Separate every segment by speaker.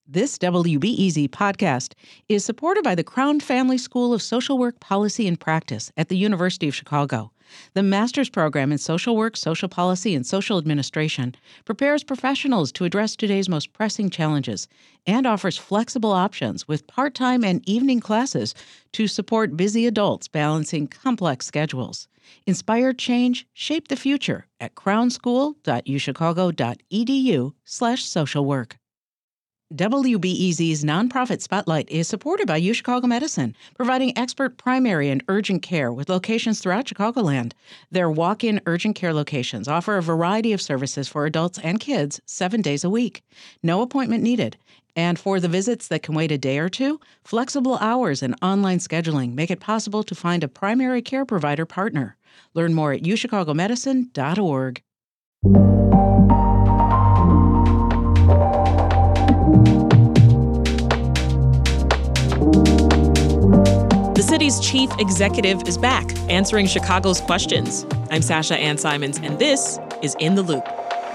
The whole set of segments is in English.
Speaker 1: This WBEZ podcast is supported by the Crown Family School of Social Work Policy and Practice at the University of Chicago. The master's program in social work, social policy, and social administration prepares professionals to address today's most pressing challenges and offers flexible options with part-time and evening classes to support busy adults balancing complex schedules. Inspire change, shape the future at crownschool.uchicago.edu/socialwork. WBEZ's Nonprofit Spotlight is supported by UChicago Medicine, providing expert primary and urgent care with locations throughout Chicagoland. Their walk-in urgent care locations offer a variety of services for adults and kids 7 days a week. No appointment needed. And for the visits that can wait a day or two, flexible hours and online scheduling make it possible to find a primary care provider partner. Learn more at uchicagomedicine.org.
Speaker 2: The city's chief executive is back, answering Chicago's questions. I'm Sasha Ann Simons, and this is In the Loop.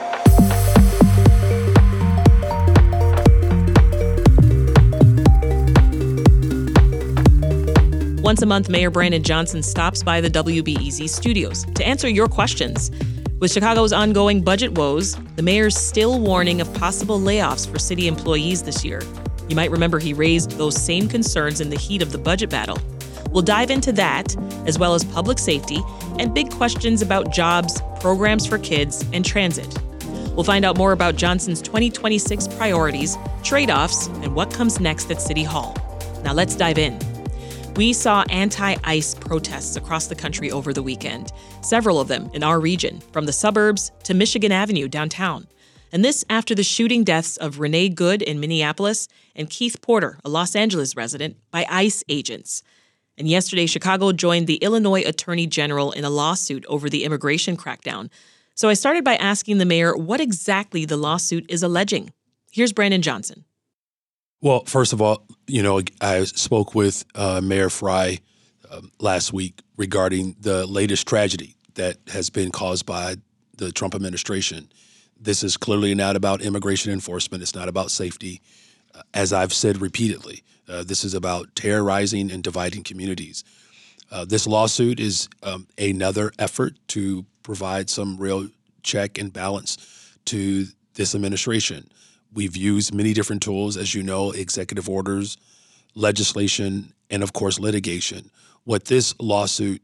Speaker 2: Once a month, Mayor Brandon Johnson stops by the WBEZ studios to answer your questions. With Chicago's ongoing budget woes, the mayor's still warning of possible layoffs for city employees this year. You might remember he raised those same concerns in the heat of the budget battle. We'll dive into that, as well as public safety and big questions about jobs, programs for kids, and transit. We'll find out more about Johnson's 2026 priorities, trade-offs, and what comes next at City Hall. Now let's dive in. We saw anti-ICE protests across the country over the weekend, several of them in our region, from the suburbs to Michigan Avenue downtown. And this after the shooting deaths of Renee Good in Minneapolis and Keith Porter, a Los Angeles resident, by ICE agents. And yesterday, Chicago joined the Illinois Attorney General in a lawsuit over the immigration crackdown. So I started by asking the mayor what exactly the lawsuit is alleging. Here's Brandon Johnson.
Speaker 3: Well, first of all, I spoke with Mayor Frey last week regarding the latest tragedy that has been caused by the Trump administration. This is clearly not about immigration enforcement. It's not about safety. As I've said repeatedly, this is about terrorizing and dividing communities. This lawsuit is another effort to provide some real check and balance to this administration. We've used many different tools, as you know, executive orders, legislation, and of course litigation. What this lawsuit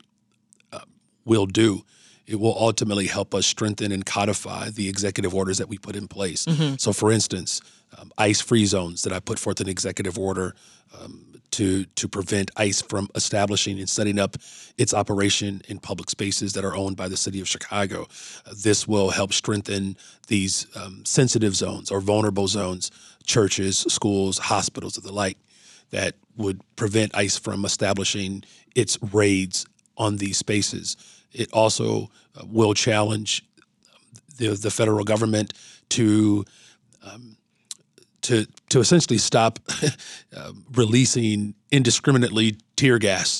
Speaker 3: will do, it will ultimately help us strengthen and codify the executive orders that we put in place. Mm-hmm. So for instance, ICE-free zones that I put forth an executive order to prevent ICE from establishing and setting up its operation in public spaces that are owned by the city of Chicago. This will help strengthen these sensitive zones or vulnerable zones, churches, schools, hospitals, and the like, that would prevent ICE from establishing its raids on these spaces. It also will challenge the federal government to essentially stop releasing indiscriminately tear gas,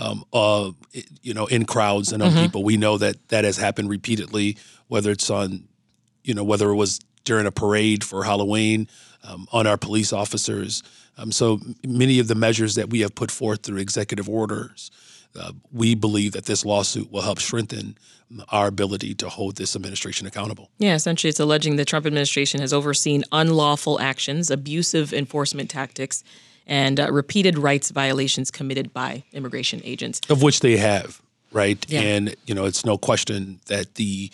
Speaker 3: in crowds and on people. We know that has happened repeatedly, whether it's whether it was during a parade for Halloween, on our police officers. So many of the measures that we have put forth through executive orders, we believe that this lawsuit will help strengthen our ability to hold this administration accountable.
Speaker 2: Yeah, essentially it's alleging the Trump administration has overseen unlawful actions, abusive enforcement tactics, and repeated rights violations committed by immigration agents.
Speaker 3: Of which they have, right?
Speaker 2: Yeah.
Speaker 3: And, it's no question that the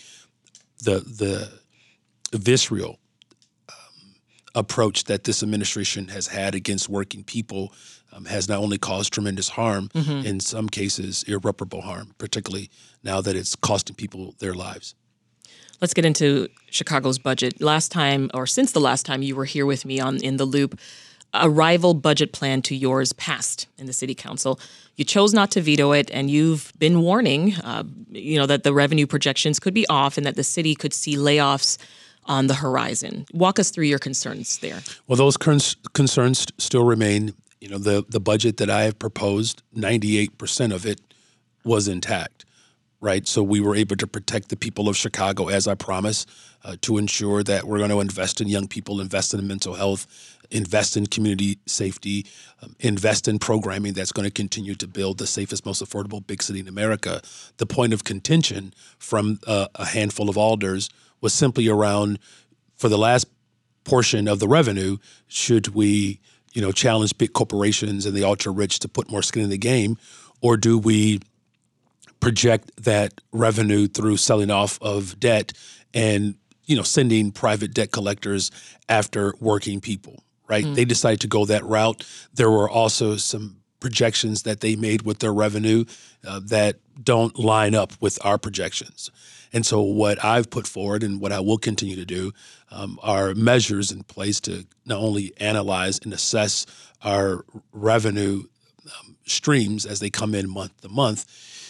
Speaker 3: visceral approach that this administration has had against working people has not only caused tremendous harm, in some cases irreparable harm, particularly now that it's costing people their lives.
Speaker 2: Let's get into Chicago's budget. Since the last time you were here with me on In the Loop, a rival budget plan to yours passed in the city council. You chose not to veto it, and you've been warning, that the revenue projections could be off and that the city could see layoffs on the horizon. Walk us through your concerns there.
Speaker 3: Well, those concerns still remain. The budget that I have proposed, 98% of it was intact. right? So we were able to protect the people of Chicago, as I promised, to ensure that we're going to invest in young people, invest in mental health, invest in community safety, invest in programming that's going to continue to build the safest, most affordable big city in America. The point of contention from a handful of alders was simply around, for the last portion of the revenue, should we, challenge big corporations and the ultra-rich to put more skin in the game, or do we project that revenue through selling off of debt and, sending private debt collectors after working people, right? They decided to go that route. There were also some projections that they made with their revenue that don't line up with our projections. And so what I've put forward and what I will continue to do are measures in place to not only analyze and assess our revenue streams as they come in month to month,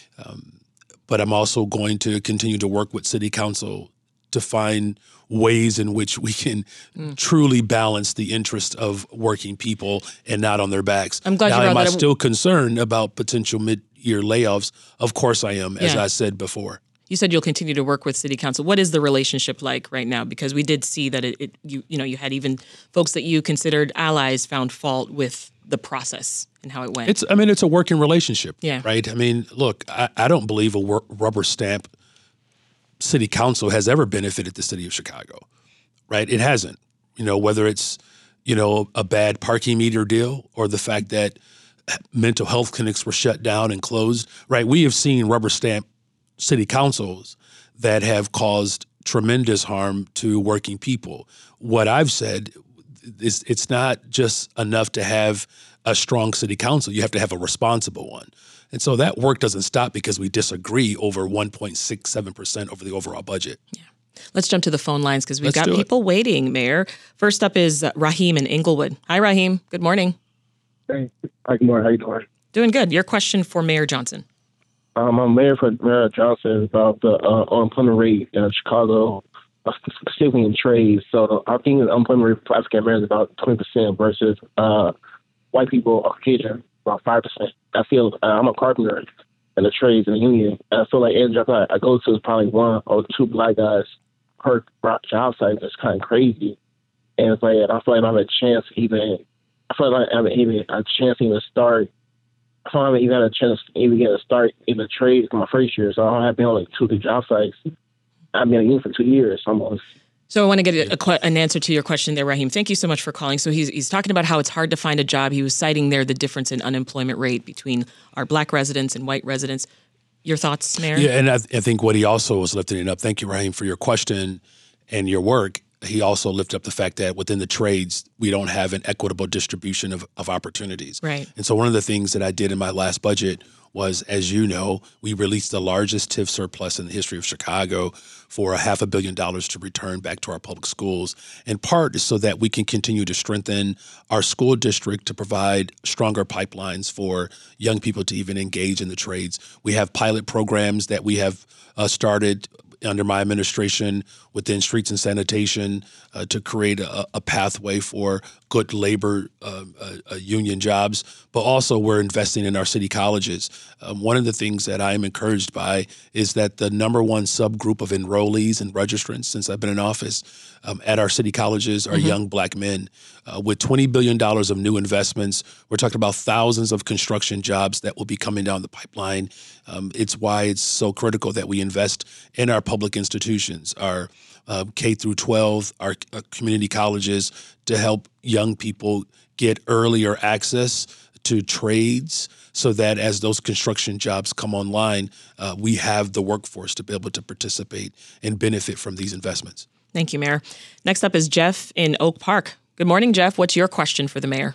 Speaker 3: but I'm also going to continue to work with City Council to find ways in which we can truly balance the interest of working people and not on their backs.
Speaker 2: I'm glad
Speaker 3: now,
Speaker 2: you brought
Speaker 3: am I
Speaker 2: that up.
Speaker 3: still concerned about potential mid-year layoffs? Of course I am, as I said before.
Speaker 2: You said you'll continue to work with City Council. What is the relationship like right now? Because we did see that you had even folks that you considered allies found fault with the process and how it went.
Speaker 3: It's a working relationship,
Speaker 2: yeah.
Speaker 3: Right? Look, I don't believe a rubber stamp City Council has ever benefited the city of Chicago, right? It hasn't. Whether it's, a bad parking meter deal or the fact that mental health clinics were shut down and closed, right? We have seen rubber stamp city councils that have caused tremendous harm to working people. What I've said is it's not just enough to have a strong city council. You have to have a responsible one. And so that work doesn't stop because we disagree over 1.67% over the overall budget.
Speaker 2: Yeah. Let's jump to the phone lines because we've got people waiting, Mayor. First up is Raheem in Inglewood. Hi, Raheem. Good morning.
Speaker 4: Hey. Hi, good morning. How you doing?
Speaker 2: Doing good. Your question for Mayor Johnson.
Speaker 4: I'm Mayor Johnson about the unemployment rate in Chicago, specifically in trades. So I think the unemployment rate for African Americans is about 20% versus white people or Caucasian about 5%. I feel I'm a carpenter in the trades in the union, and I feel like every job I go to is probably one or two black guys per job site. It's kind of crazy, and it's like I feel like I don't have a chance even. I feel like I haven't even a chance to even start. I don't even had a chance to even get a start in the trade for my first year, so I don't have been on like 2 job sites. I've been in the union for 2 years almost.
Speaker 2: So I want to get an answer to your question there, Raheem. Thank you so much for calling. So he's talking about how it's hard to find a job. He was citing there the difference in unemployment rate between our black residents and white residents. Your thoughts, Mayor?
Speaker 3: Yeah, and I think what he also was lifting it up, thank you, Raheem, for your question and your work. He also lifted up the fact that within the trades, we don't have an equitable distribution of opportunities.
Speaker 2: Right.
Speaker 3: And so one of the things that I did in my last budget was, as you know, we released the largest TIF surplus in the history of Chicago for $500 million to return back to our public schools. In part is so that we can continue to strengthen our school district to provide stronger pipelines for young people to even engage in the trades. We have pilot programs that we have started under my administration within streets and sanitation to create a pathway for good labor union jobs, but also we're investing in our city colleges. One of the things that I'm encouraged by is that the number one subgroup of enrollees and registrants since I've been in office at our city colleges are young black men. With $20 billion of new investments, we're talking about thousands of construction jobs that will be coming down the pipeline. It's why it's so critical that we invest in our public institutions, our K through 12, our community colleges, to help young people get earlier access to trades so that as those construction jobs come online, we have the workforce to be able to participate and benefit from these investments.
Speaker 2: Thank you, Mayor. Next up is Jeff in Oak Park. Good morning, Jeff. What's your question for the mayor?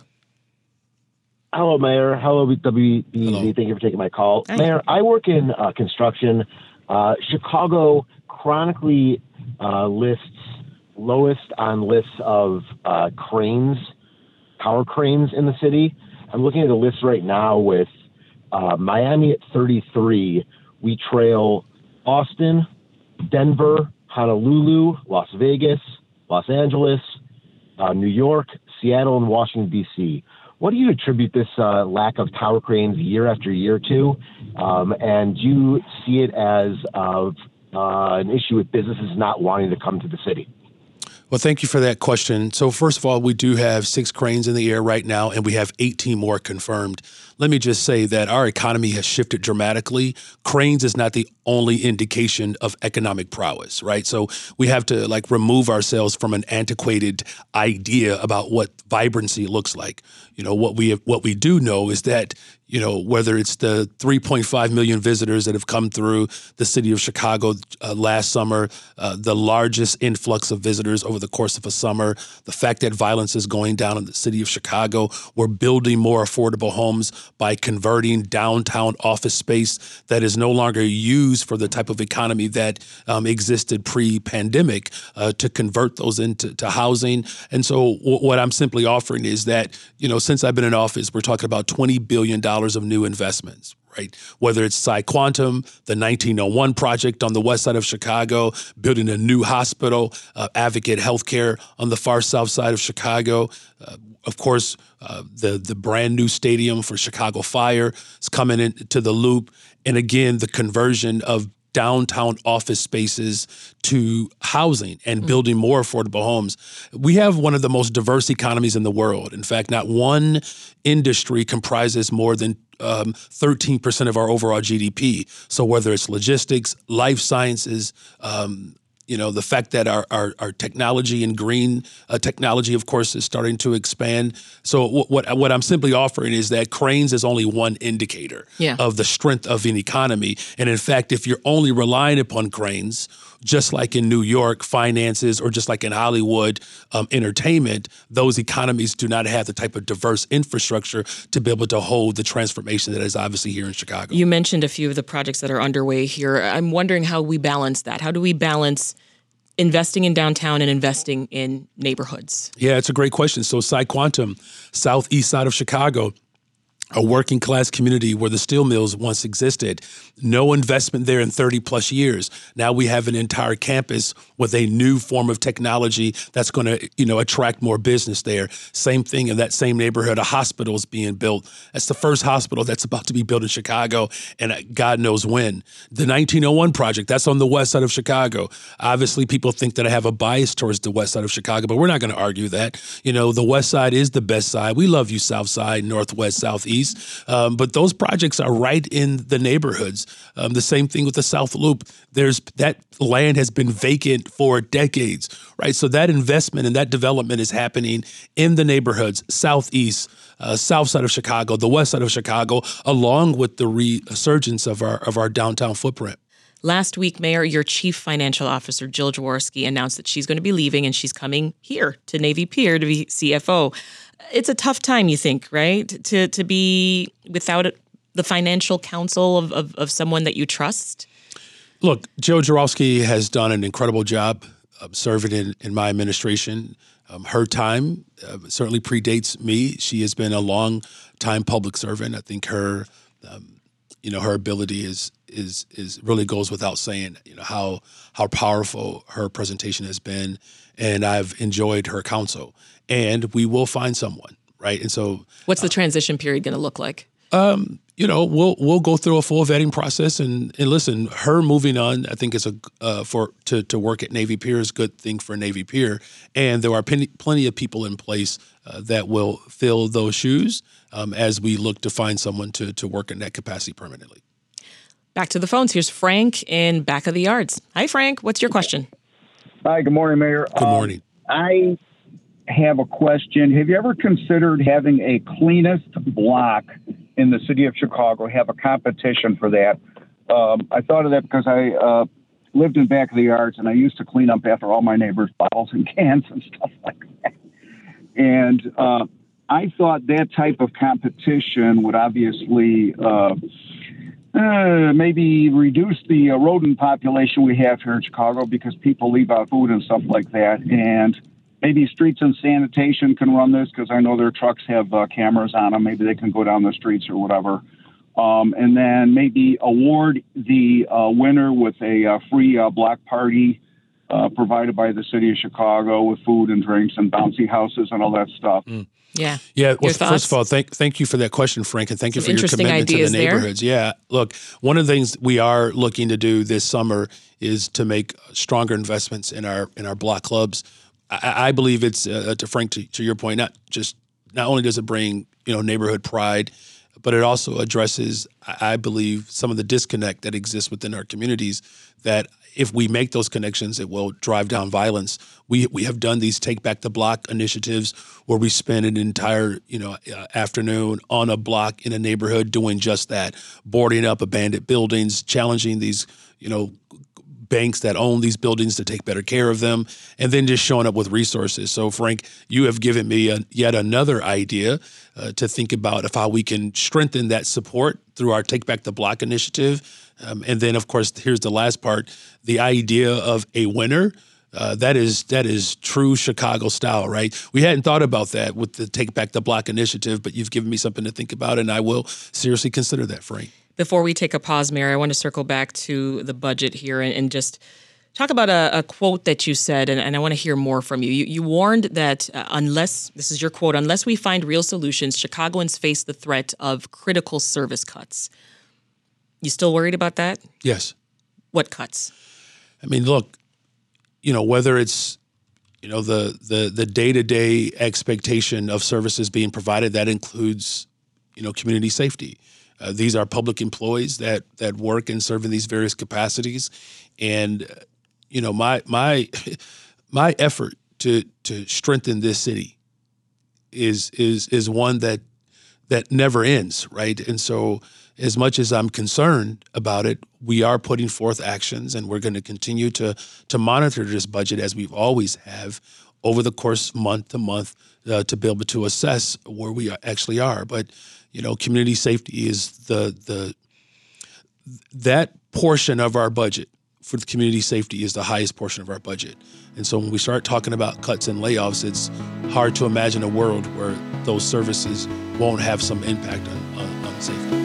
Speaker 5: Hello, Mayor. Hello, WBEZ.
Speaker 3: Hello.
Speaker 5: Thank you for taking my call.
Speaker 2: Hi.
Speaker 5: Mayor, I work in construction. Chicago chronically lists lowest on lists of cranes, tower cranes in the city. I'm looking at a list right now with Miami at 33. We trail Austin, Denver, Honolulu, Las Vegas, Los Angeles, New York, Seattle, and Washington, D.C. What do you attribute this lack of tower cranes year after year to? And do you see it as an issue with businesses not wanting to come to the city?
Speaker 3: Well, thank you for that question. So first of all, we do have 6 cranes in the air right now, and we have 18 more confirmed. Let me just say that our economy has shifted dramatically. Cranes is not the only indication of economic prowess, right? So we have to remove ourselves from an antiquated idea about what vibrancy looks like. What we do know is that, whether it's the 3.5 million visitors that have come through the city of Chicago last summer, the largest influx of visitors over the course of a summer, the fact that violence is going down in the city of Chicago, we're building more affordable homes by converting downtown office space that is no longer used for the type of economy that existed pre-pandemic to convert those into housing. And so what I'm simply offering is that, since I've been in office, we're talking about $20 billion of new investments, right? Whether it's PsyQuantum, the 1901 project on the west side of Chicago, building a new hospital, Advocate Healthcare on the far south side of Chicago. Of course, the brand new stadium for Chicago Fire is coming into the loop. And again, the conversion of downtown office spaces to housing and building more affordable homes. We have one of the most diverse economies in the world. In fact, not one industry comprises more than 13% of our overall GDP. So whether it's logistics, life sciences, the fact that our technology and green technology, of course, is starting to expand. So what I'm simply offering is that cranes is only one indicator of the strength of an economy. And in fact, if you're only relying upon cranes, just like in New York, finances, or just like in Hollywood, entertainment, those economies do not have the type of diverse infrastructure to be able to hold the transformation that is obviously here in Chicago.
Speaker 2: You mentioned a few of the projects that are underway here. I'm wondering how we balance that. How do we balance investing in downtown and investing in neighborhoods? Yeah,
Speaker 3: it's a great question. So PsyQuantum, southeast side of Chicago, a working class community where the steel mills once existed. No investment there in 30 plus years. Now we have an entire campus with a new form of technology that's going to, attract more business there. Same thing in that same neighborhood, a hospital is being built. That's the first hospital that's about to be built in Chicago, and God knows when. The 1901 project, that's on the west side of Chicago. Obviously, people think that I have a bias towards the west side of Chicago, but we're not going to argue that. The west side is the best side. We love you, south side, northwest, southeast. But those projects are right in the neighborhoods. The same thing with the South Loop. That land has been vacant for decades, right? So that investment and that development is happening in the neighborhoods, southeast, south side of Chicago, the west side of Chicago, along with the resurgence of our downtown footprint.
Speaker 2: Last week, Mayor, your chief financial officer, Jill Jaworski, announced that she's going to be leaving and she's coming here to Navy Pier to be CFO. It's a tough time, you think, right? To be without the financial counsel of someone that you trust?
Speaker 3: Look, Jill Jaworski has done an incredible job serving in my administration. Her time certainly predates me. She has been a long-time public servant. I think her ability is really goes without saying. How powerful her presentation has been, and I've enjoyed her counsel. And we will find someone, right? And so,
Speaker 2: what's the transition period going to look like?
Speaker 3: We'll go through a full vetting process, and listen, her moving on, I think is to work at Navy Pier is a good thing for Navy Pier, and there are plenty of people in place that will fill those shoes as we look to find someone to work in that capacity permanently.
Speaker 2: Back to the phones. Here's Frank in Back of the Yards. Hi, Frank. What's your question?
Speaker 6: Hi. Good morning, Mayor.
Speaker 3: Good morning.
Speaker 6: I have a question. Have you ever considered having a cleanest block in the city of Chicago, have a competition for that? I thought of that because I lived in Back of the Yards, and I used to clean up after all my neighbors' bottles and cans and stuff like that. And I thought that type of competition would obviously maybe reduce the rodent population we have here in Chicago, because people leave out food and stuff like that. And maybe streets and sanitation can run this, because I know their trucks have cameras on them. Maybe they can go down the streets or whatever. And then maybe award the winner with a free block party provided by the city of Chicago with food and drinks and bouncy houses and all that stuff.
Speaker 2: Yeah.
Speaker 3: Yeah. Well,
Speaker 2: Your thoughts?
Speaker 3: first of all, thank you for that question, Frank, and thank you
Speaker 2: Some
Speaker 3: for your
Speaker 2: interesting
Speaker 3: commitment to the
Speaker 2: ideas there.
Speaker 3: neighborhoods. Yeah. Look, one of the things we are looking to do this summer is to make stronger investments in our block clubs. I believe it's to Frank, to your point, not only does it bring neighborhood pride, but it also addresses, I believe, some of the disconnect that exists within our communities. That if we make those connections, it will drive down violence. We have done these Take Back the Block initiatives where we spend an entire afternoon on a block in a neighborhood doing just that, boarding up abandoned buildings, challenging these banks that own these buildings to take better care of them, and then just showing up with resources. So, Frank, you have given me yet another idea to think about of how we can strengthen that support through our Take Back the Block initiative. And then, of course, here's the last part, the idea of a winner. That is true Chicago style, right? We hadn't thought about that with the Take Back the Block initiative, but you've given me something to think about, and I will seriously consider that, Frank.
Speaker 2: Before we take a pause, Mayor, I want to circle back to the budget here and just talk about a quote that you said, and I want to hear more from you. You warned that unless, this is your quote, unless we find real solutions, Chicagoans face the threat of critical service cuts. You still worried about that?
Speaker 3: Yes.
Speaker 2: What cuts?
Speaker 3: I mean, look, whether it's, the day-to-day expectation of services being provided, that includes, community safety. These are public employees that work and serve in these various capacities. And, my effort to strengthen this city is one that never ends, right? And so as much as I'm concerned about it, we are putting forth actions, and we're going to continue to monitor this budget as we've always have over the course month to month to be able to assess where we actually are. But community safety is that portion of our budget for the community safety is the highest portion of our budget. And so when we start talking about cuts and layoffs, it's hard to imagine a world where those services won't have some impact on safety.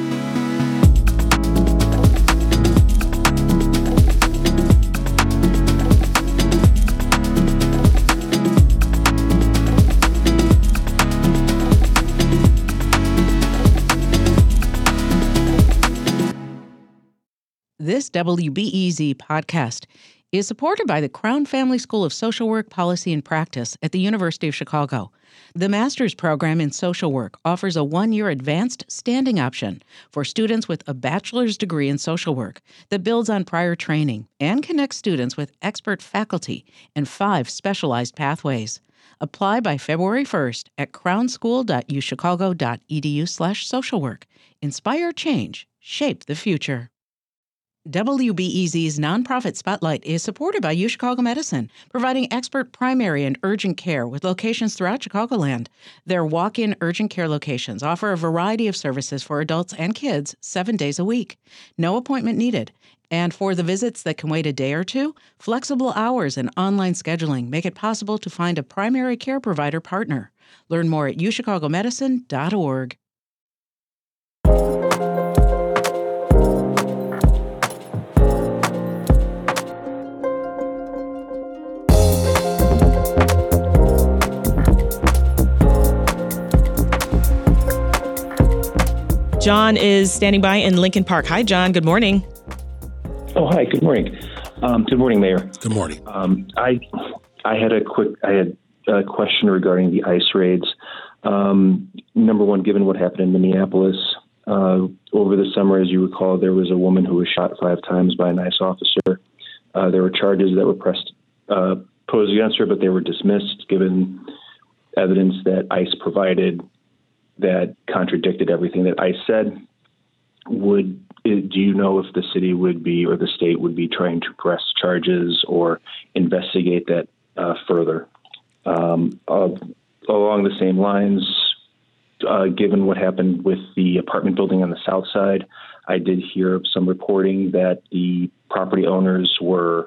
Speaker 1: This WBEZ podcast is supported by the Crown Family School of Social Work, Policy, and Practice at the University of Chicago. The master's program in social work offers a 1-year advanced standing option for students with a bachelor's degree in social work that builds on prior training and connects students with expert faculty and 5 specialized pathways. Apply by February 1st at crownschool.uchicago.edu/socialwork. Inspire change. Shape the future. WBEZ's Nonprofit Spotlight is supported by UChicago Medicine, providing expert primary and urgent care with locations throughout Chicagoland. Their walk-in urgent care locations offer a variety of services for adults and kids 7 days a week. No appointment needed. And for the visits that can wait a day or two, flexible hours and online scheduling make it possible to find a primary care provider partner. Learn more at uchicagomedicine.org.
Speaker 2: John is standing by in Lincoln Park. Hi, John. Good morning.
Speaker 7: Oh, hi. Good morning. Good morning, Mayor.
Speaker 3: Good morning.
Speaker 7: I had a question regarding the ICE raids. Number one, given what happened in Minneapolis over the summer, as you recall, there was a woman who was shot 5 times by an ICE officer. There were charges that were posed against her, but they were dismissed given evidence that ICE provided that contradicted everything that ICE said. Do you know if the city would be, or the state would be, trying to press charges or investigate that further? Along the same lines, given what happened with the apartment building on the south side, I did hear some reporting that the property owners were,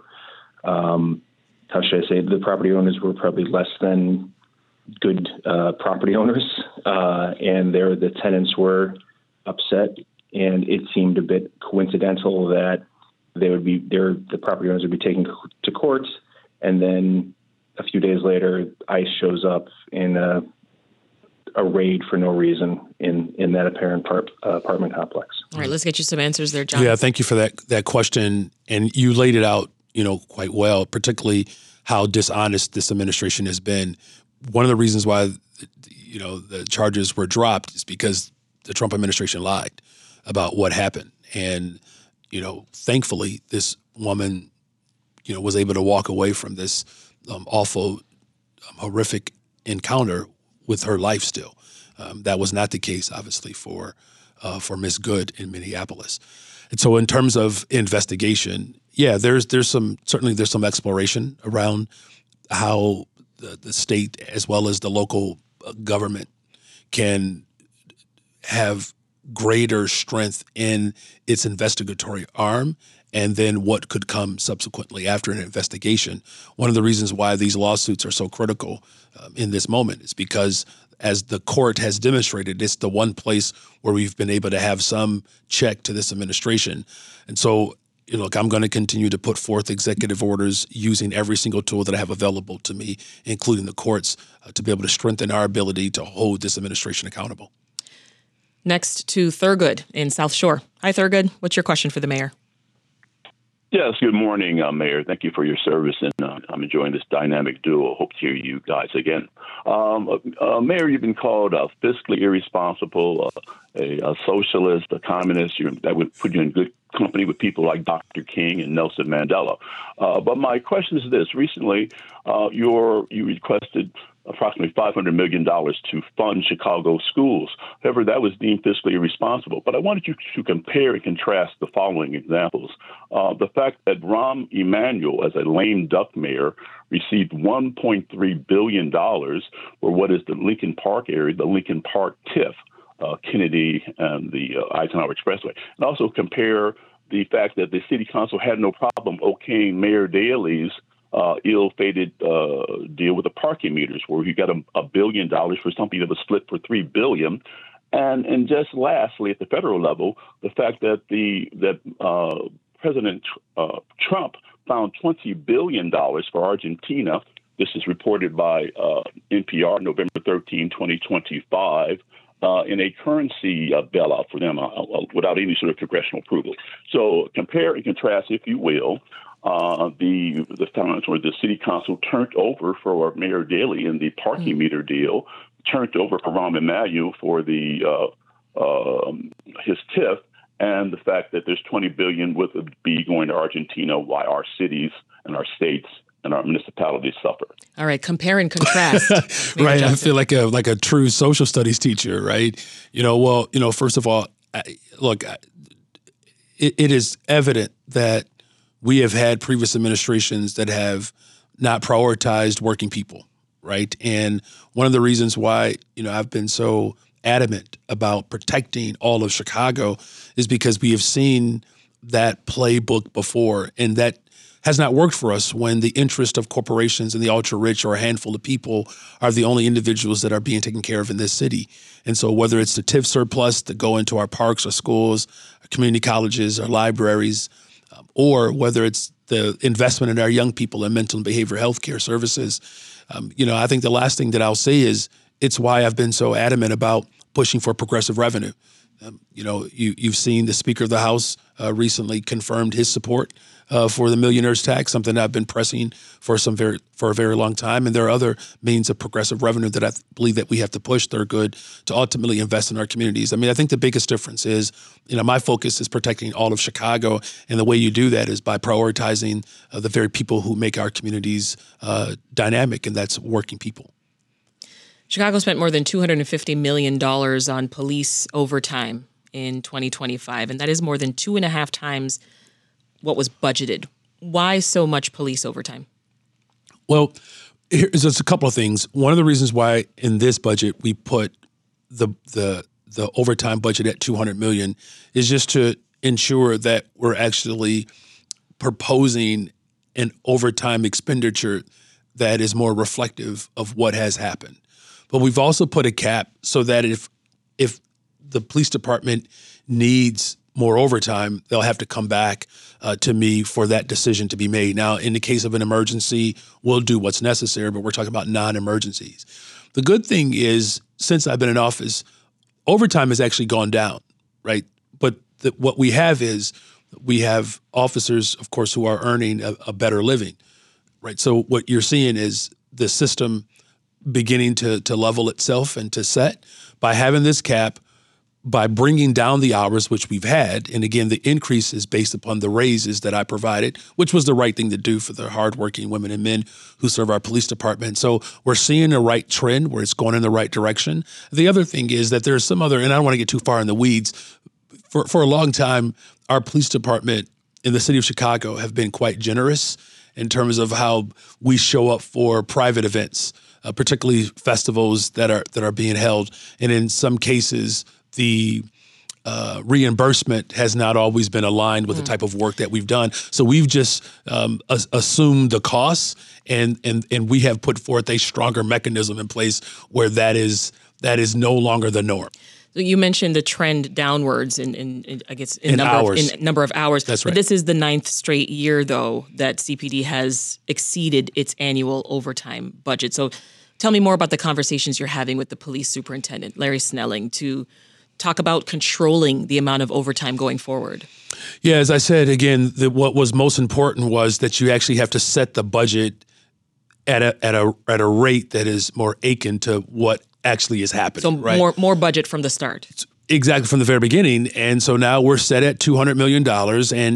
Speaker 7: the property owners were probably less than good property owners, and the tenants were upset, and it seemed a bit coincidental that the property owners would be taken to court, and then a few days later, ICE shows up in a a raid for no reason in that apparent apartment complex.
Speaker 2: All right, let's get you some answers there, John.
Speaker 3: Yeah, thank you for that question. And you laid it out, quite well, particularly how dishonest this administration has been. One of the reasons why, the charges were dropped is because the Trump administration lied about what happened. And, thankfully, this woman, was able to walk away from this awful, horrific encounter with her life still. That was not the case, obviously, for Ms. Good in Minneapolis. And so in terms of investigation, yeah, there's some exploration around how the state as well as the local government can have greater strength in its investigatory arm, and then what could come subsequently after an investigation. One of the reasons why these lawsuits are so critical in this moment is because, as the court has demonstrated, it's the one place where we've been able to have some check to this administration. And so, look, I'm going to continue to put forth executive orders using every single tool that I have available to me, including the courts, to be able to strengthen our ability to hold this administration accountable.
Speaker 2: Next to Thurgood in South Shore. Hi, Thurgood. What's your question for the mayor?
Speaker 8: Yes, good morning, Mayor. Thank you for your service, and I'm enjoying this dynamic duo. Hope to hear you guys again. Mayor, you've been called fiscally irresponsible, a socialist, a communist. That would put you in good company with people like Dr. King and Nelson Mandela. But my question is this. Recently, you requested approximately $500 million to fund Chicago schools. However, that was deemed fiscally irresponsible. But I wanted you to compare and contrast the following examples. The fact that Rahm Emanuel, as a lame duck mayor, received $1.3 billion for what is the Lincoln Park area, the Lincoln Park TIF, Kennedy and the Eisenhower Expressway. And also compare the fact that the city council had no problem okaying Mayor Daley's ill-fated deal with the parking meters, where he got $1 billion for something that was split for $3 billion. And just lastly, at the federal level, the fact that President Trump found $20 billion for Argentina. This is reported by NPR, November 13, 2025. In a currency bailout for them without any sort of congressional approval. So compare and contrast, if you will, the finance or the city council turned over for Mayor Daley in the parking meter deal, turned over for Rahm Emanuel for the his TIF, and the fact that there's $20 billion with a B going to Argentina, while our cities and our states and our municipalities suffer.
Speaker 2: All right, compare and contrast.
Speaker 3: Right, Johnson. I feel like a true social studies teacher, right? First of all, it is evident that we have had previous administrations that have not prioritized working people, right? And one of the reasons why, I've been so adamant about protecting all of Chicago is because we have seen that playbook before, and that has not worked for us when the interest of corporations and the ultra-rich or a handful of people are the only individuals that are being taken care of in this city. And so whether it's the TIF surplus that go into our parks or schools, our community colleges, or libraries, or whether it's the investment in our young people in mental and behavioral health care services, I think the last thing that I'll say is it's why I've been so adamant about pushing for progressive revenue. You've seen the Speaker of the House recently confirmed his support for the millionaire's tax, something I've been pressing for a very long time. And there are other means of progressive revenue that I believe that we have to push that are good to ultimately invest in our communities. I mean, I think the biggest difference is, my focus is protecting all of Chicago. And the way you do that is by prioritizing the very people who make our communities dynamic, and that's working people.
Speaker 2: Chicago spent more than $250 million on police overtime in 2025, and that is more than 2.5 times what was budgeted. Why so much police overtime? Well,
Speaker 3: there's a couple of things. One of the reasons why in this budget we put the overtime budget at $200 million is just to ensure that we're actually proposing an overtime expenditure that is more reflective of what has happened. But we've also put a cap so that if the police department needs more overtime, they'll have to come back to me for that decision to be made. Now, in the case of an emergency, we'll do what's necessary, but we're talking about non-emergencies. The good thing is since I've been in office, overtime has actually gone down, right? But what we have is we have officers, of course, who are earning a better living, right? So what you're seeing is the system beginning to level itself and to set by having this cap, by bringing down the hours, which we've had. And again, the increase is based upon the raises that I provided, which was the right thing to do for the hardworking women and men who serve our police department. So we're seeing the right trend where it's going in the right direction. The other thing is that there's some other, and I don't want to get too far in the weeds, for a long time, our police department in the city of Chicago have been quite generous in terms of how we show up for private events, particularly festivals that are being held. And in some cases, the reimbursement has not always been aligned with the type of work that we've done. So we've just assumed the costs, and we have put forth a stronger mechanism in place where that is no longer the norm.
Speaker 2: So you mentioned the trend downwards in I guess number of hours.
Speaker 3: That's right.
Speaker 2: But this is the 9th straight year, though, that CPD has exceeded its annual overtime budget. So tell me more about the conversations you're having with the police superintendent, Larry Snelling, to talk about controlling the amount of overtime going forward.
Speaker 3: Yeah, as I said, again, what was most important was that you actually have to set the budget at a rate that is more akin to what actually is happening.
Speaker 2: So
Speaker 3: right?
Speaker 2: more budget from the start.
Speaker 3: Exactly, from the very beginning. And so now we're set at $200 million. And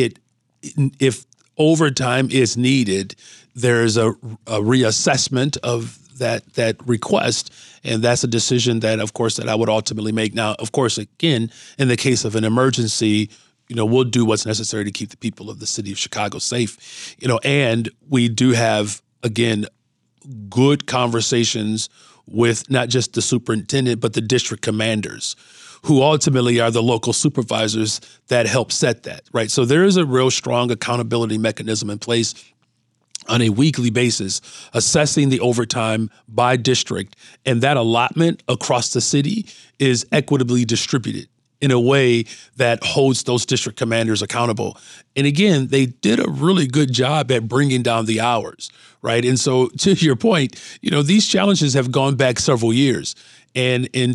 Speaker 3: if overtime is needed, there's a reassessment of that request. And that's a decision that, of course, that I would ultimately make. Now, of course, again, in the case of an emergency, we'll do what's necessary to keep the people of the city of Chicago safe. And we do have, again, good conversations with not just the superintendent, but the district commanders, who ultimately are the local supervisors that help set that, right? So there is a real strong accountability mechanism in place on a weekly basis, assessing the overtime by district, and that allotment across the city is equitably distributed in a way that holds those district commanders accountable. And again, they did a really good job at bringing down the hours, right? And so to your point, these challenges have gone back several years. And in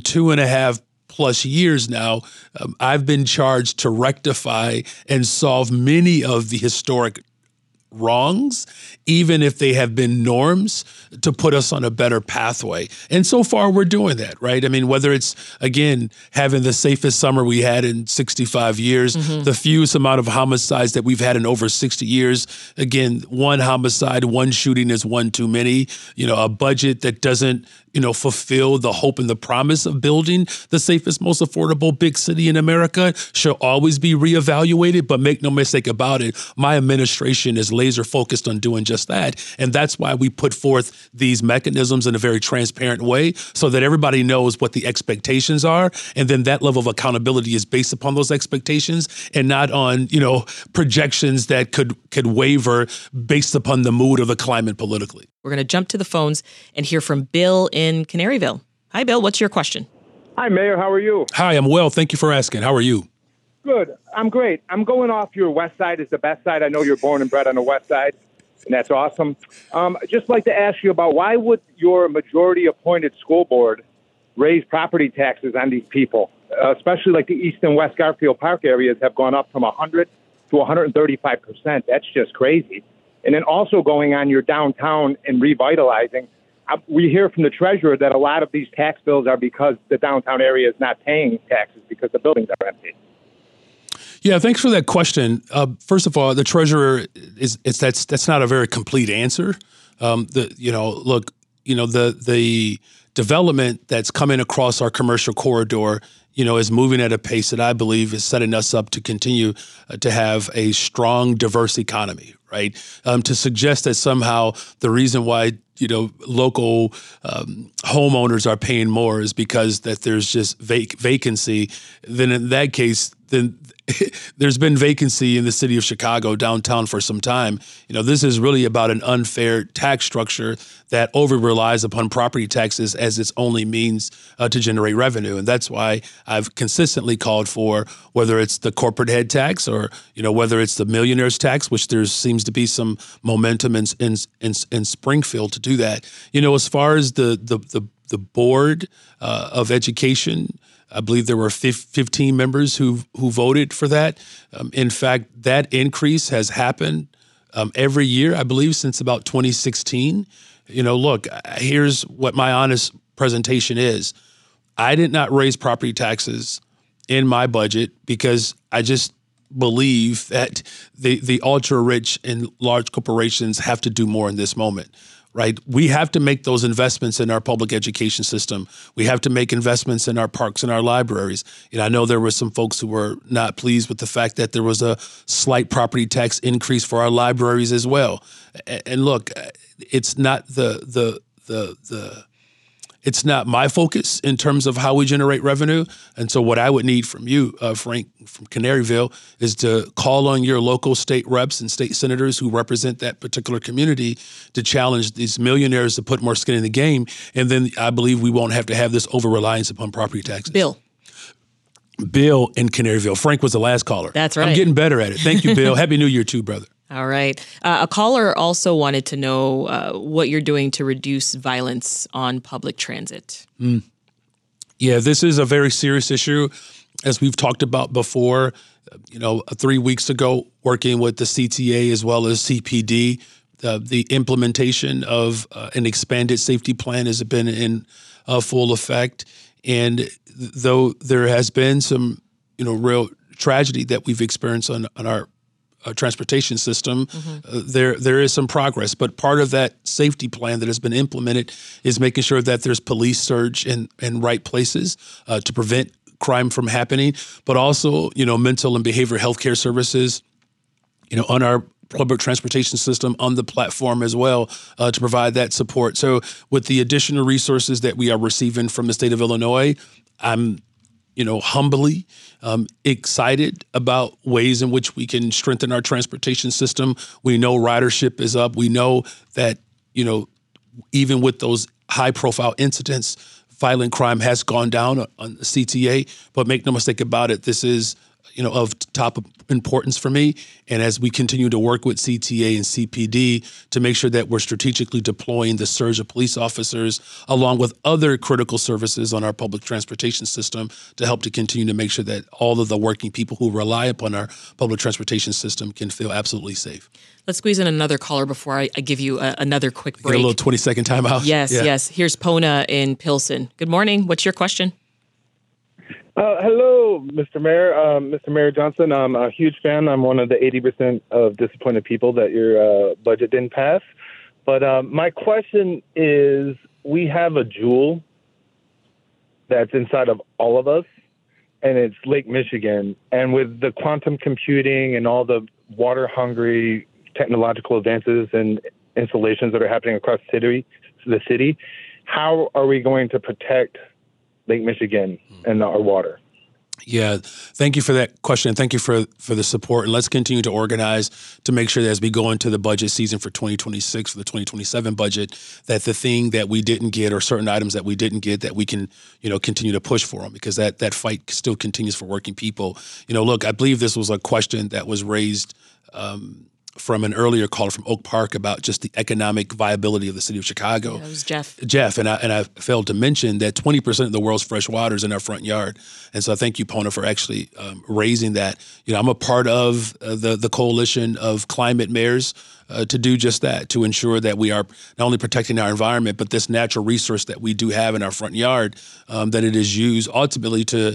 Speaker 3: 2.5+ years now, I've been charged to rectify and solve many of the historic wrongs, even if they have been norms, to put us on a better pathway. And so far, we're doing that, right? I mean, whether it's, again, having the safest summer we had in 65 years, the fewest amount of homicides that we've had in over 60 years. Again, one homicide, one shooting is one too many. A budget that doesn't, fulfill the hope and the promise of building the safest, most affordable big city in America should always be reevaluated. But make no mistake about it, my administration is laser focused on doing just that. And that's why we put forth these mechanisms in a very transparent way so that everybody knows what the expectations are. And then that level of accountability is based upon those expectations and not on, projections that could waver based upon the mood of the climate politically.
Speaker 2: We're going to jump to the phones and hear from Bill in Canaryville. Hi, Bill. What's your question?
Speaker 9: Hi, Mayor. How are you?
Speaker 3: Hi, I'm well. Thank you for asking. How are you?
Speaker 9: Good. I'm great. I'm going off your west side is the best side. I know you're born and bred on the west side, and that's awesome. Just like to ask you about why would your majority-appointed school board raise property taxes on these people, especially like the East and West Garfield Park areas have gone up from 100 to 135%. That's just crazy. And then also going on your downtown and revitalizing, we hear from the treasurer that a lot of these tax bills are because the downtown area is not paying taxes because the buildings are empty.
Speaker 3: Yeah, thanks for that question. First of all, the treasurer that's not a very complete answer. The development that's coming across our commercial corridor, is moving at a pace that I believe is setting us up to continue to have a strong, diverse economy, right? To suggest that somehow the reason why, local homeowners are paying more is because that there's just vacancy, then in that case, then there's been vacancy in the city of Chicago downtown for some time. This is really about an unfair tax structure that over relies upon property taxes as its only means to generate revenue. And that's why I've consistently called for, whether it's the corporate head tax or, whether it's the millionaire's tax, which there seems to be some momentum in Springfield to do that. As far as the the board of education. I believe there were 15 members who voted for that. In fact, that increase has happened every year, I believe, since about 2016. Look, here's what my honest presentation is. I did not raise property taxes in my budget because I just believe that the ultra-rich and large corporations have to do more in this moment. Right? We have to make those investments in our public education system. We have to make investments in our parks and our libraries. I know there were some folks who were not pleased with the fact that there was a slight property tax increase for our libraries as well. And look, it's not it's not my focus in terms of how we generate revenue. And so what I would need from you, Frank, from Canaryville, is to call on your local state reps and state senators who represent that particular community to challenge these millionaires to put more skin in the game. And then I believe we won't have to have this over-reliance upon property taxes.
Speaker 2: Bill
Speaker 3: in Canaryville. Frank was the last caller.
Speaker 2: That's right.
Speaker 3: I'm getting better at it. Thank you, Bill. Happy New Year too, brother.
Speaker 2: All right. A caller also wanted to know what you're doing to reduce violence on public transit.
Speaker 3: Yeah, this is a very serious issue. As we've talked about before, 3 weeks ago, working with the CTA as well as CPD, the implementation of an expanded safety plan has been in full effect. And though there has been some, real tragedy that we've experienced on our transportation system, there is some progress. But part of that safety plan that has been implemented is making sure that there's police surge in right places to prevent crime from happening, but also, mental and behavioral health care services, on our public transportation system on the platform as well to provide that support. So with the additional resources that we are receiving from the state of Illinois, I'm humbly excited about ways in which we can strengthen our transportation system. We know ridership is up. We know that, even with those high-profile incidents, violent crime has gone down on the CTA. But make no mistake about it, this is, of top importance for me. And as we continue to work with CTA and CPD to make sure that we're strategically deploying the surge of police officers along with other critical services on our public transportation system to help to continue to make sure that all of the working people who rely upon our public transportation system can feel absolutely safe.
Speaker 2: Let's squeeze in another caller before I give you another quick break.
Speaker 3: Get a little 20-second timeout.
Speaker 2: Yes. Here's Pona in Pilsen. Good morning. What's your question?
Speaker 10: Hello, Mr. Mayor. Mr. Mayor Johnson, I'm a huge fan. I'm one of the 80% of disappointed people that your budget didn't pass. But my question is, we have a jewel that's inside of all of us, and it's Lake Michigan. And with the quantum computing and all the water-hungry technological advances and installations that are happening across the city, how are we going to protect Lake Michigan and our water?
Speaker 3: Yeah, thank you for that question, and thank you for the support. And let's continue to organize to make sure that as we go into the budget season for 2026, for the 2027 budget, that the thing that we didn't get or certain items that we didn't get, that we can, continue to push for them, because that fight still continues for working people. Look, I believe this was a question that was raised from an earlier caller from Oak Park about just the economic viability of the city of Chicago.
Speaker 2: Yeah, it was Jeff.
Speaker 3: And I failed to mention that 20% of the world's fresh water is in our front yard. And so I thank you, Pona, for actually raising that. I'm a part of the coalition of climate mayors to do just that, to ensure that we are not only protecting our environment, but this natural resource that we do have in our front yard, that it is used ultimately to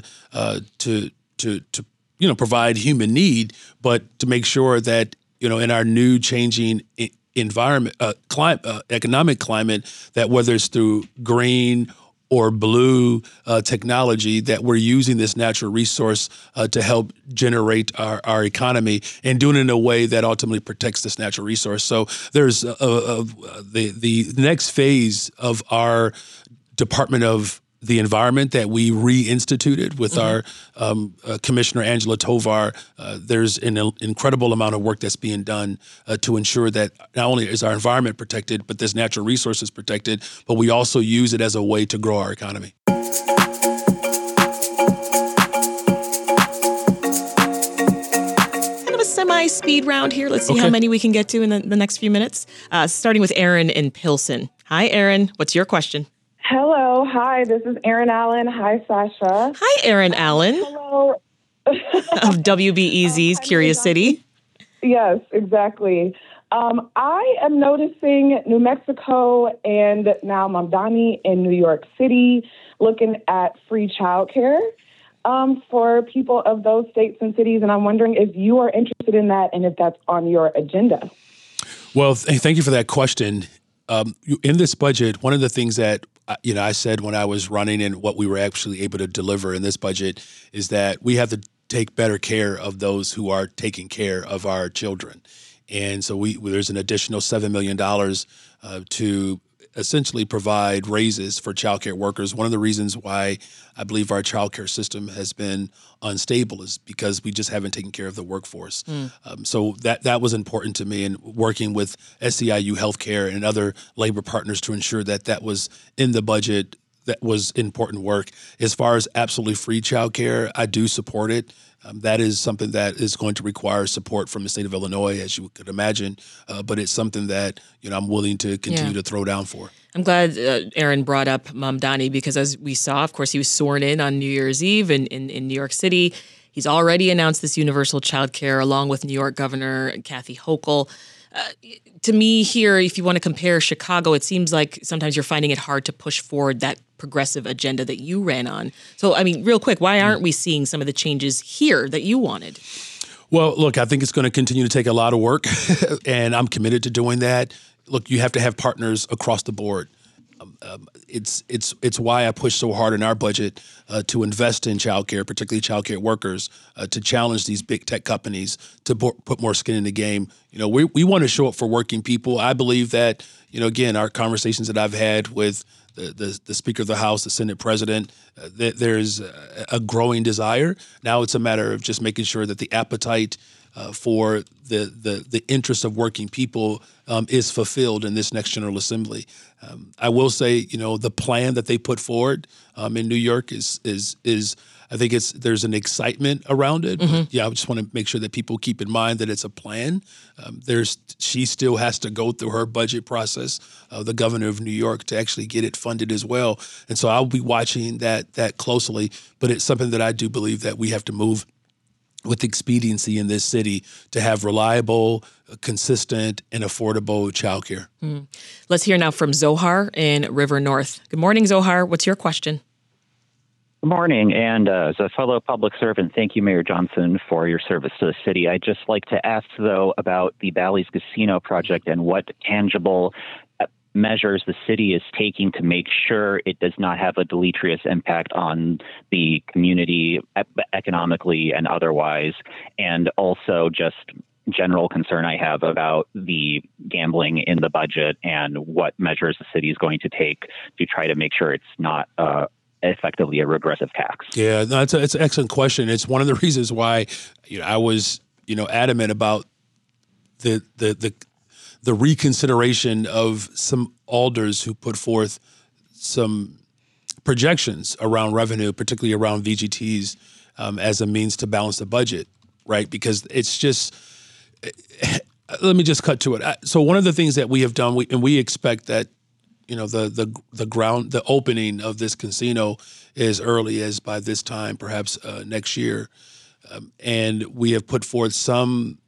Speaker 3: provide human need, but to make sure that in our new changing environment, economic climate, that whether it's through green or blue technology, that we're using this natural resource to help generate our economy, and doing it in a way that ultimately protects this natural resource. So there's the next phase of our Department of the Environment that we reinstituted with our Commissioner Angela Tovar. There's an incredible amount of work that's being done to ensure that not only is our environment protected, but this natural resource is protected, but we also use it as a way to grow our economy.
Speaker 2: Kind of a semi-speed round here. Let's see how many we can get to in the next few minutes. Starting with Aaron in Pilsen. Hi, Aaron. What's your question?
Speaker 11: Hello. Hi, this is Erin Allen. Hi, Sasha.
Speaker 2: Hi, Erin Allen.
Speaker 11: Hello.
Speaker 2: Of WBEZ's Curious City.
Speaker 11: Yes, exactly. I am noticing New Mexico and now Mamdani in New York City looking at free childcare for people of those states and cities. And I'm wondering if you are interested in that and if that's on your agenda.
Speaker 3: Well, thank you for that question. In this budget, one of the things that I said when I was running and what we were actually able to deliver in this budget is that we have to take better care of those who are taking care of our children. And so there's an additional $7 million to essentially provide raises for childcare workers. One of the reasons why I believe our childcare system has been unstable is because we just haven't taken care of the workforce. So that was important to me, and working with SEIU Healthcare and other labor partners to ensure that was in the budget. That was important work. As far as absolutely free childcare, I do support it. That is something that is going to require support from the state of Illinois, as you could imagine. But it's something that I'm willing to continue to throw down for.
Speaker 2: I'm glad Erin brought up Mamdani because, as we saw, of course, he was sworn in on New Year's Eve in New York City. He's already announced this universal child care along with New York Governor Kathy Hochul. To me here, if you want to compare Chicago, it seems like sometimes you're finding it hard to push forward that progressive agenda that you ran on. So, I mean, real quick, why aren't we seeing some of the changes here that you wanted?
Speaker 3: Well, look, I think it's going to continue to take a lot of work, and I'm committed to doing that. Look, you have to have partners across the board. It's why I push so hard in our budget to invest in childcare, particularly childcare workers, to challenge these big tech companies to put more skin in the game. We want to show up for working people. I believe that, again, our conversations that I've had with the Speaker of the House, the Senate President, there's a growing desire. Now it's a matter of just making sure that the appetite for the interest of working people is fulfilled in this next General Assembly. I will say, the plan that they put forward in New York is I think there's an excitement around it. Mm-hmm. I just want to make sure that people keep in mind that it's a plan. She still has to go through her budget process, the governor of New York, to actually get it funded as well. And so I'll be watching that closely. But it's something that I do believe that we have to move with expediency in this city to have reliable, consistent, and affordable childcare.
Speaker 2: Let's hear now from Zohar in River North. Good morning, Zohar. What's your question?
Speaker 12: Good morning. And as a fellow public servant, thank you, Mayor Johnson, for your service to the city. I'd just like to ask, though, about the Bally's Casino project and what tangible measures the city is taking to make sure it does not have a deleterious impact on the community economically and otherwise, and also just general concern I have about the gambling in the budget and what measures the city is going to take to try to make sure it's not effectively a regressive tax.
Speaker 3: Yeah, no, it's an excellent question. It's one of the reasons why I was adamant about the reconsideration of some alders who put forth some projections around revenue, particularly around VGTs, as a means to balance the budget, right? Because it's just, let me just cut to it. So one of the things that we have done, we expect that, the opening of this casino as early as by this time, perhaps next year. And we have put forth some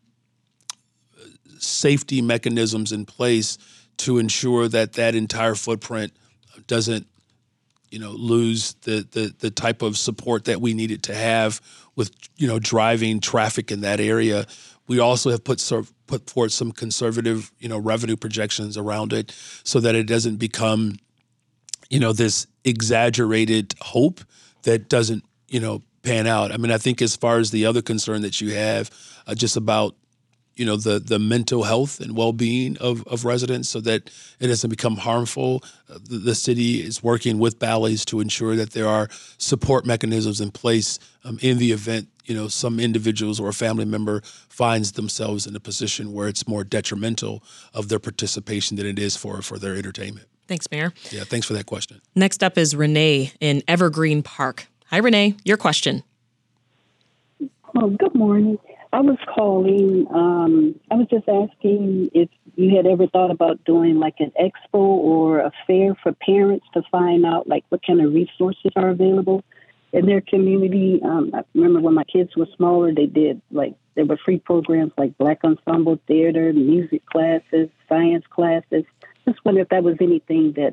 Speaker 3: safety mechanisms in place to ensure that entire footprint doesn't, lose the type of support that we needed to have with, driving traffic in that area. We also have put forth some conservative, revenue projections around it so that it doesn't become, this exaggerated hope that doesn't, pan out. I mean, I think as far as the other concern that you have, just about the mental health and well-being of residents so that it doesn't become harmful. The city is working with Bally's to ensure that there are support mechanisms in place in the event, some individuals or a family member finds themselves in a position where it's more detrimental of their participation than it is for their entertainment.
Speaker 2: Thanks, Mayor.
Speaker 3: Yeah, thanks for that question.
Speaker 2: Next up is Renee in Evergreen Park. Hi, Renee. Your question.
Speaker 13: Oh, good morning. I was calling. I was just asking if you had ever thought about doing like an expo or a fair for parents to find out like what kind of resources are available in their community. I remember when my kids were smaller, there were free programs like Black Ensemble Theater, music classes, science classes. Just wonder if that was anything that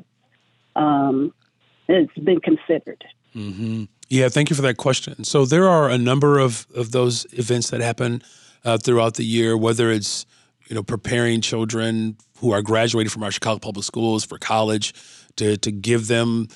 Speaker 13: has been considered.
Speaker 3: Mm-hmm. Yeah, thank you for that question. So there are a number of those events that happen throughout the year, whether it's preparing children who are graduating from our Chicago Public Schools for college to give them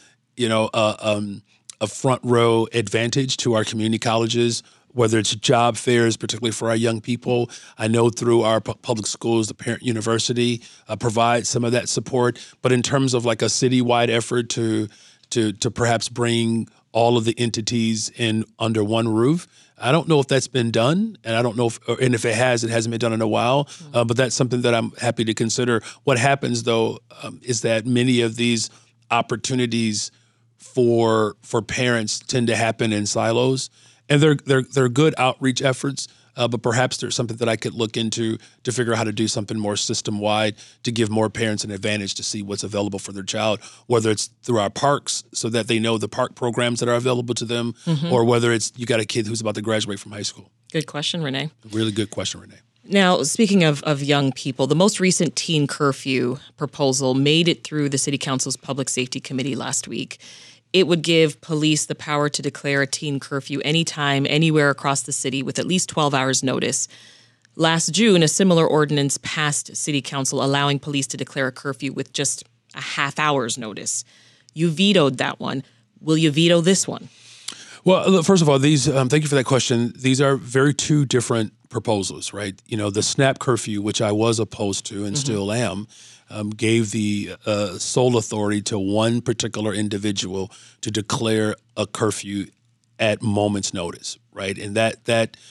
Speaker 3: a front row advantage to our community colleges, whether it's job fairs, particularly for our young people. I know through our public schools, the Parent University provides some of that support. But in terms of like a citywide effort to perhaps bring all of the entities in under one roof, I don't know if that's been done, and I don't know if it hasn't been done in a while. But that's something that I'm happy to consider. What happens though is that many of these opportunities for parents tend to happen in silos, and they're good outreach efforts. But perhaps there's something that I could look into to figure out how to do something more system-wide to give more parents an advantage to see what's available for their child, whether it's through our parks so that they know the park programs that are available to them, or whether it's you got a kid who's about to graduate from high school.
Speaker 2: Good question, Renee.
Speaker 3: Really good question, Renee.
Speaker 2: Now, speaking of young people, the most recent teen curfew proposal made it through the City Council's Public Safety Committee last week. It would give police the power to declare a teen curfew anytime, anywhere across the city with at least 12 hours notice. Last June, a similar ordinance passed City Council allowing police to declare a curfew with just a half hour's notice. You vetoed that one. Will you veto this one?
Speaker 3: Well, look, first of all, thank you for that question. These are two different proposals, right? The SNAP curfew, which I was opposed to and still am, gave the sole authority to one particular individual to declare a curfew at moment's notice, right? And that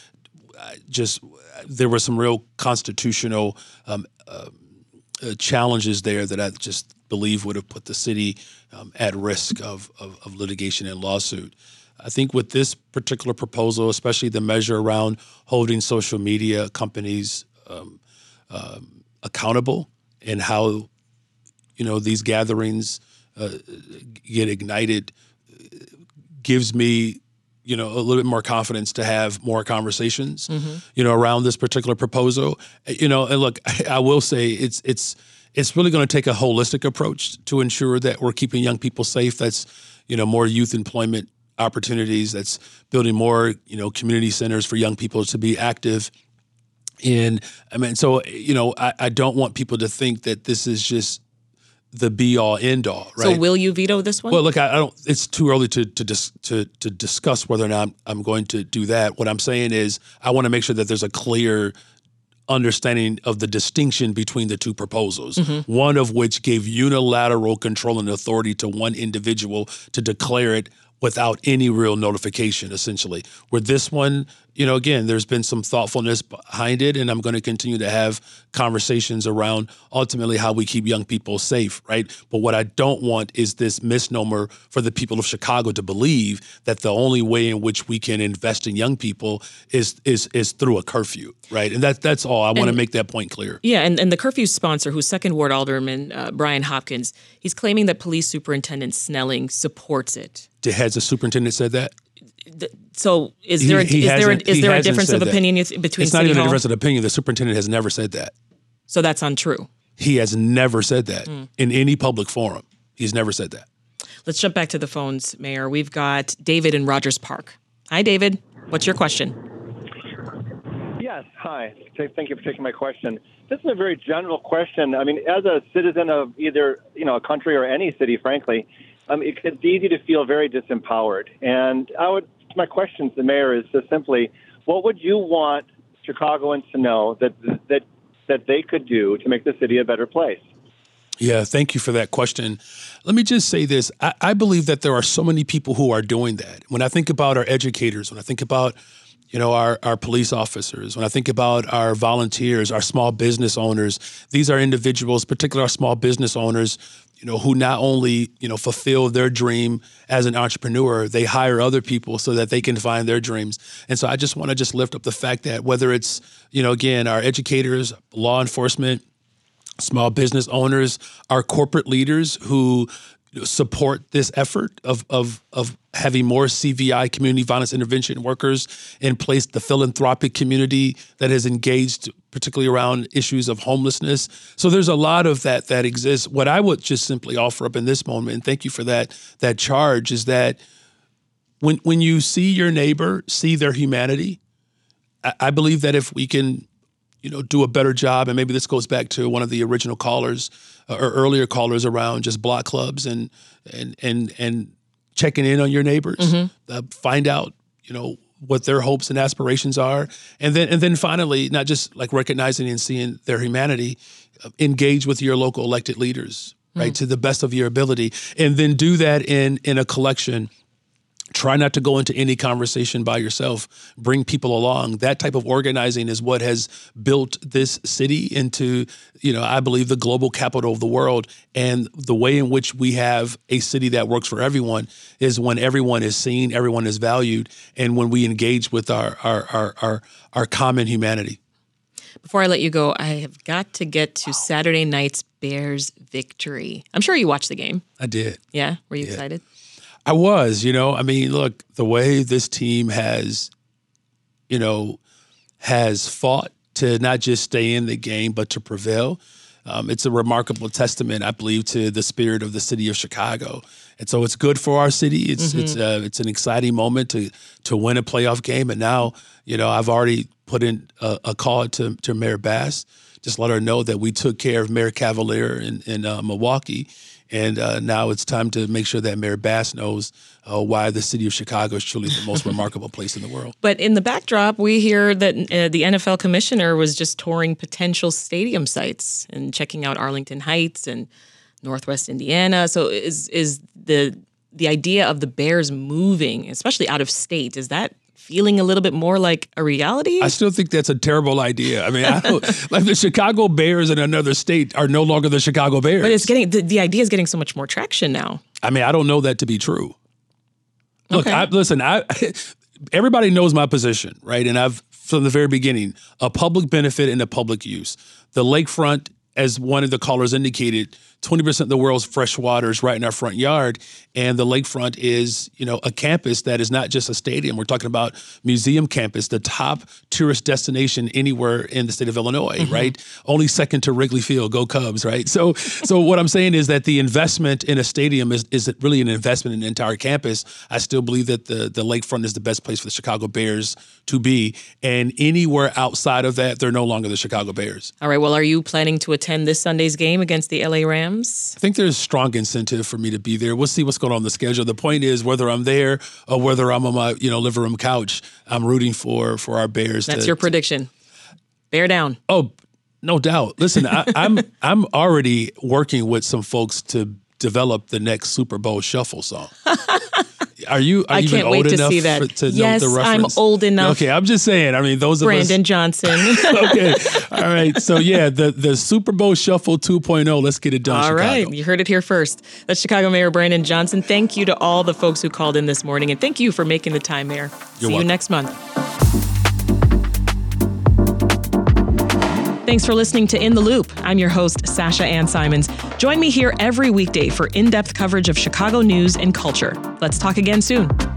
Speaker 3: there were some real constitutional challenges there that I just believe would have put the city at risk of litigation and lawsuit. I think with this particular proposal, especially the measure around holding social media companies accountable, and how these gatherings get ignited, gives me a little bit more confidence to have more conversations around this particular proposal. And look, I will say it's really going to take a holistic approach to ensure that we're keeping young people safe. That's more youth employment opportunities. That's building more community centers for young people to be active. And I mean, so, I don't want people to think that this is just the be all end all, right?
Speaker 2: So will you veto this one?
Speaker 3: Well, look, I don't, it's too early to discuss whether or not I'm going to do that. What I'm saying is I want to make sure that there's a clear understanding of the distinction between the two proposals, one of which gave unilateral control and authority to one individual to declare it without any real notification, essentially. Where this one, again, there's been some thoughtfulness behind it, and I'm going to continue to have conversations around ultimately how we keep young people safe, right? But what I don't want is this misnomer for the people of Chicago to believe that the only way in which we can invest in young people is through a curfew, right? And that's all. I want to make that point clear.
Speaker 2: Yeah, and the curfew sponsor, who's Second Ward Alderman Brian Hopkins, he's claiming that Police Superintendent Snelling supports it.
Speaker 3: Has the superintendent said that?
Speaker 2: So is there a difference of opinion between
Speaker 3: It's not even a difference of opinion. The superintendent has never said that.
Speaker 2: So that's untrue.
Speaker 3: He has never said that in any public forum. He's never said that.
Speaker 2: Let's jump back to the phones, Mayor. We've got David in Rogers Park. Hi, David. What's your question?
Speaker 14: Yes, hi. Thank you for taking my question. This is a very general question. I mean, as a citizen of either, a country or any city, frankly, it's easy to feel very disempowered. And my question to the mayor is just simply, what would you want Chicagoans to know that they could do to make the city a better place?
Speaker 3: Yeah, thank you for that question. Let me just say this. I believe that there are so many people who are doing that. When I think about our educators, when I think about our police officers, when I think about our volunteers, our small business owners, these are individuals, particularly our small business owners, who not only, fulfill their dream as an entrepreneur, they hire other people so that they can find their dreams. And so I just want to lift up the fact that whether it's, again, our educators, law enforcement, small business owners, our corporate leaders who support this effort of having more CVI, community violence intervention workers in place, the philanthropic community that has engaged particularly around issues of homelessness. So there's a lot of that exists. What I would just simply offer up in this moment, and thank you for that charge, is that when you see your neighbor, see their humanity, I believe that if we can do a better job, and maybe this goes back to one of the original callers or earlier callers around just block clubs and checking in on your neighbors, find out, what their hopes and aspirations are. And then finally, not just like recognizing and seeing their humanity, engage with your local elected leaders, right, to the best of your ability. And then do that in a collection. Try not to go into any conversation by yourself. Bring people along. That type of organizing is what has built this city into, I believe, the global capital of the world. And the way in which we have a city that works for everyone is when everyone is seen, everyone is valued, and when we engage with our common humanity.
Speaker 2: Before I let you go, I have got to get to Saturday night's Bears victory. I'm sure you watched the game.
Speaker 3: I did.
Speaker 2: Yeah? Were you excited?
Speaker 3: I was, look, the way this team has fought to not just stay in the game, but to prevail. It's a remarkable testament, I believe, to the spirit of the city of Chicago. And so it's good for our city. It's an exciting moment to win a playoff game. And now, I've already put in a call to Mayor Bass. Just let her know that we took care of Mayor Cavalier in Milwaukee. And now it's time to make sure that Mayor Bass knows why the city of Chicago is truly the most remarkable place in the world.
Speaker 2: But in the backdrop, we hear that the NFL commissioner was just touring potential stadium sites and checking out Arlington Heights and Northwest Indiana. So is the idea of the Bears moving, especially out of state, is that feeling a little bit more like a reality?
Speaker 3: I still think that's a terrible idea. I mean, like the Chicago Bears in another state are no longer the Chicago Bears.
Speaker 2: But it's getting the idea is getting so much more traction now.
Speaker 3: I mean, I don't know that to be true. Look, everybody knows my position, right? And I've, from the very beginning, a public benefit and a public use. The lakefront, as one of the callers indicated, 20% of the world's fresh water is right in our front yard. And the lakefront is, a campus that is not just a stadium. We're talking about museum campus, the top tourist destination anywhere in the state of Illinois, right? Only second to Wrigley Field, go Cubs, right? So what I'm saying is that the investment in a stadium is really an investment in the entire campus. I still believe that the lakefront is the best place for the Chicago Bears to be. And anywhere outside of that, they're no longer the Chicago Bears.
Speaker 2: All right. Well, are you planning to attend this Sunday's game against the LA Rams?
Speaker 3: I think there's strong incentive for me to be there. We'll see what's going on the schedule. The point is, whether I'm there or whether I'm on my living room couch, I'm rooting for our Bears.
Speaker 2: That's your prediction. Bear down.
Speaker 3: Oh, no doubt. Listen, I'm already working with some folks to develop the next Super Bowl shuffle song. Are you even old enough to know the reference?
Speaker 2: I'm old enough.
Speaker 3: Okay, I'm just saying. I mean, those of us.
Speaker 2: Brandon Johnson.
Speaker 3: Okay, all right. So yeah, the Super Bowl Shuffle 2.0. Let's get it done.
Speaker 2: All
Speaker 3: Chicago.
Speaker 2: right, you heard it here first. That's Chicago Mayor Brandon Johnson. Thank you to all the folks who called in this morning, and thank you for making the time, Mayor. See you next month. Thanks for listening to In the Loop. I'm your host, Sasha Ann Simons. Join me here every weekday for in-depth coverage of Chicago news and culture. Let's talk again soon.